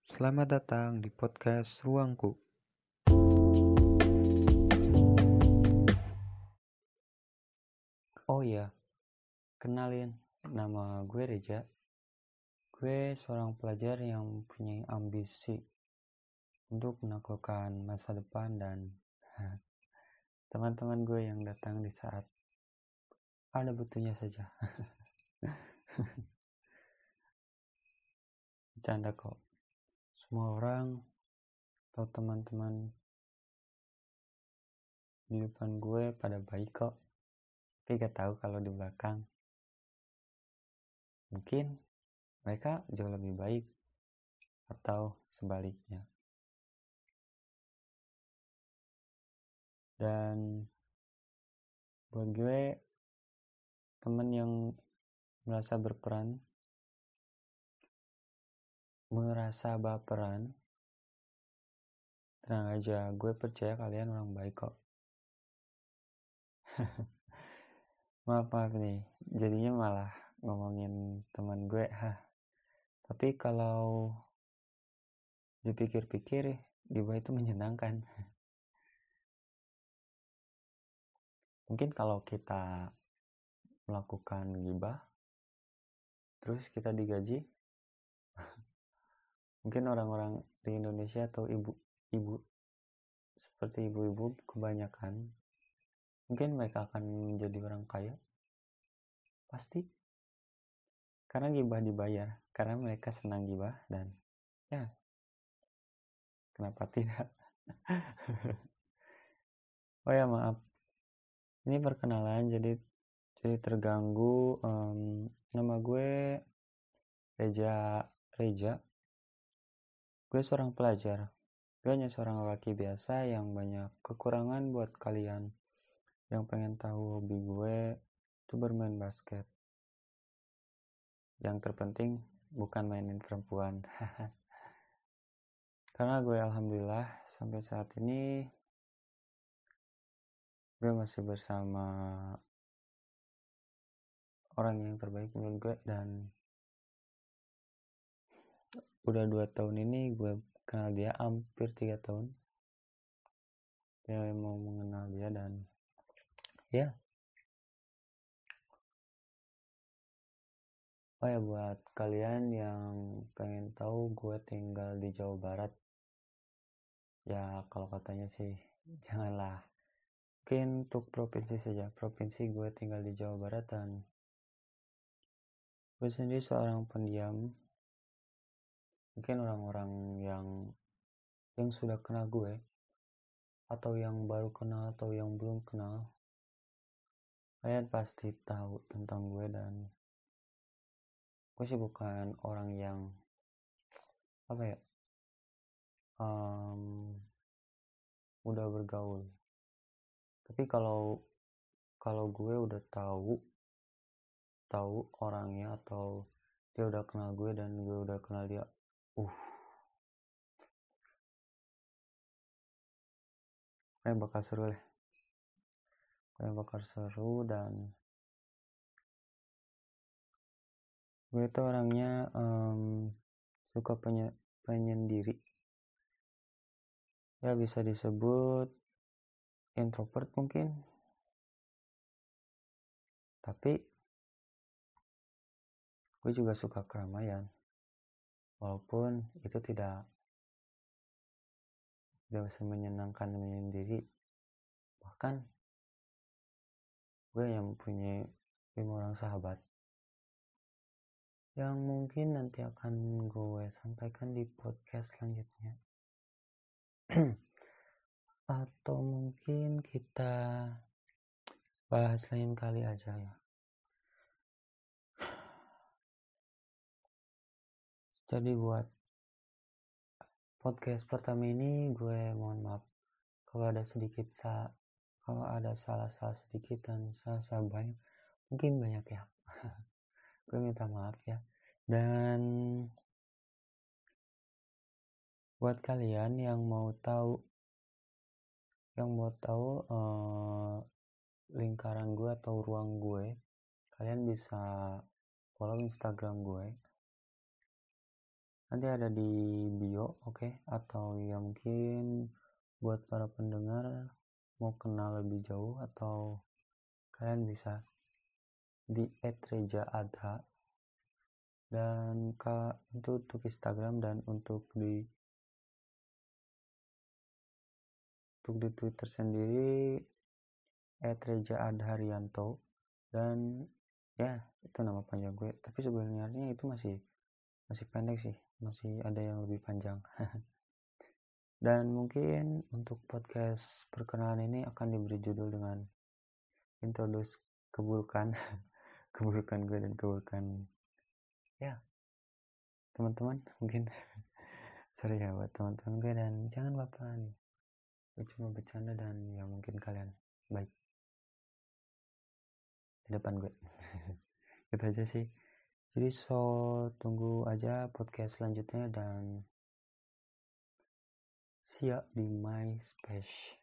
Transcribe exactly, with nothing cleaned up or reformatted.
Selamat datang di podcast Ruangku. Oh iya, kenalin, nama gue Reja. Gue seorang pelajar yang punya ambisi untuk menaklukkan masa depan dan teman-teman gue yang datang di saat ada butuhnya saja. Bercanda kok. Semua orang atau teman-teman di depan gue pada baik kok. Tapi gak tahu kalau di belakang. Mungkin mereka jauh lebih baik atau sebaliknya. Dan buat gue, teman yang merasa berperan, merasa baperan, tenang aja, gue percaya kalian orang baik kok. maaf maaf nih, jadinya malah ngomongin teman gue, hah. Tapi kalau dipikir-pikir, gibah itu menyenangkan. Mungkin kalau kita melakukan gibah, terus kita digaji, mungkin orang-orang di Indonesia atau ibu-ibu seperti ibu-ibu kebanyakan, mungkin mereka akan menjadi orang kaya. Pasti. Karena gibah dibayar, karena mereka senang gibah dan ya, kenapa tidak? Oh ya maaf, ini perkenalan jadi jadi terganggu. Um, nama gue Reja Reja. Gue seorang pelajar. Gue hanya seorang laki biasa yang banyak kekurangan. Buat kalian yang pengen tahu hobi gue itu bermain basket. Yang terpenting bukan mainin perempuan. Karena gue alhamdulillah sampai saat ini gue masih bersama orang yang terbaik menurut gue, dan udah dua tahun ini gue kenal dia, hampir tiga tahun dia mau mengenal dia. Dan ya, oh ya, buat kalian yang pengen tahu, gue tinggal di Jawa Barat. Ya kalau katanya sih janganlah, mungkin untuk provinsi saja. Provinsi gue tinggal di Jawa Barat, dan gue sendiri seorang pendiam. Mungkin orang-orang yang yang sudah kenal gue, atau yang baru kenal, atau yang belum kenal, kalian pasti tahu tentang gue. Dan gue sih bukan orang yang apa ya um, udah bergaul. Tapi kalau kalau gue udah tahu tahu orangnya, atau dia udah kenal gue dan gue udah kenal dia, uh kayak bakal seru lah kayak bakal seru dan gue itu orangnya um, suka penye, penyendiri. Ya bisa disebut introvert mungkin. Tapi gue juga suka keramaian, walaupun itu tidak tidak bisa menyenangkan menyendiri. Bahkan gue yang mempunyai lima orang sahabat yang mungkin nanti akan gue sampaikan di podcast selanjutnya. Atau mungkin kita bahas lain kali aja ya. Jadi buat podcast pertama ini gue mohon maaf kalau ada sedikit sa kalau ada salah-salah sedikit dan salah-salah banyak, mungkin banyak ya. Gue minta maaf ya. Dan buat kalian yang mau tahu yang mau tahu uh, lingkaran gue atau ruang gue, kalian bisa follow Instagram gue nanti ada di bio, oke okay? Atau ya mungkin buat para pendengar mau kenal lebih jauh, atau kalian bisa di et reja adha, dan ka, itu untuk Instagram, dan untuk di untuk di Twitter sendiri et reja adharyanto, dan ya itu nama panjang gue, tapi sebenarnya itu masih masih pendek sih, masih ada yang lebih panjang. Dan mungkin untuk podcast perkenalan ini akan diberi judul dengan introduce keburukan keburukan gue dan keburukan ya teman-teman. Mungkin sorry ya buat teman-teman gue, dan jangan baperan, gue cuma bercanda, dan ya mungkin kalian baik di depan gue. Gitu aja sih. Jadi so tunggu aja podcast selanjutnya, dan see ya di my space.